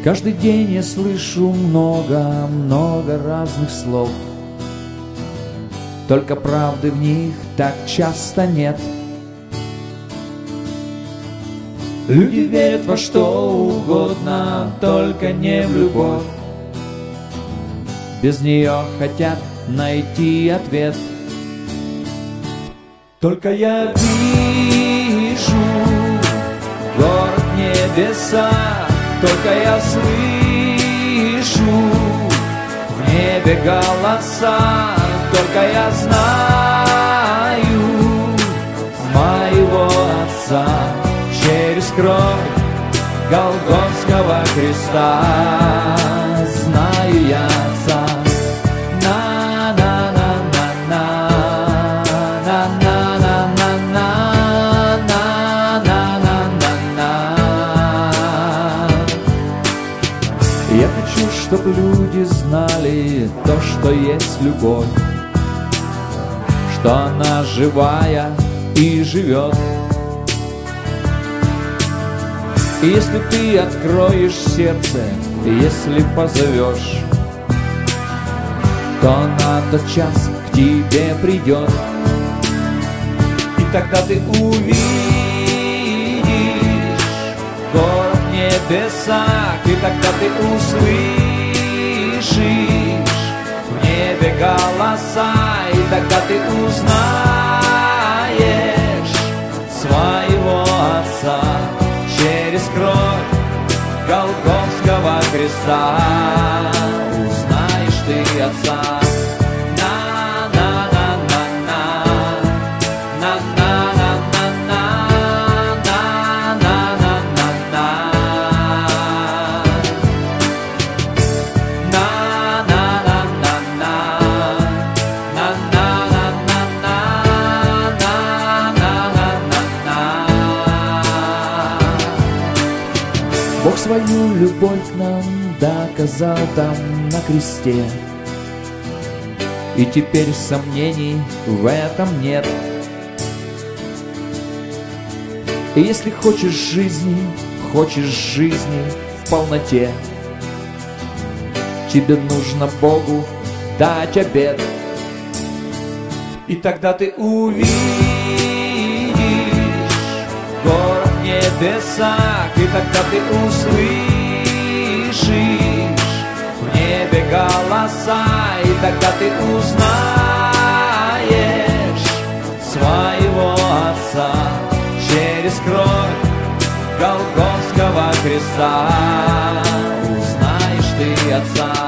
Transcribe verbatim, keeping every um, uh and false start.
Каждый день я слышу много-много разных слов, только правды в них так часто нет. Люди верят во что угодно, только не в любовь. Без нее хотят найти ответ. Только я вижу город небеса, только я слышу в небе голоса, только я знаю моего Отца через кровь Голгофского креста. Знаю я Отца. Я хочу, чтоб люди знали то, что есть любовь, что она живая и живет. И если ты откроешь сердце, если позовешь, то она тотчас к тебе придет. И тогда ты увидишь город в небесах, и тогда ты услышишь в небе голоса, и тогда ты узнаешь своего Отца через кровь Голгофского креста. Узнаешь ты Отца. Бог свою любовь к нам доказал там на кресте, и теперь сомнений в этом нет. И если хочешь жизни, хочешь жизни в полноте, тебе нужно Богу дать обет. И тогда ты увидишь город в небесах, и тогда ты услышишь в небе голоса, и тогда ты узнаешь своего Отца через кровь Голгофского креста. Узнаешь ты Отца.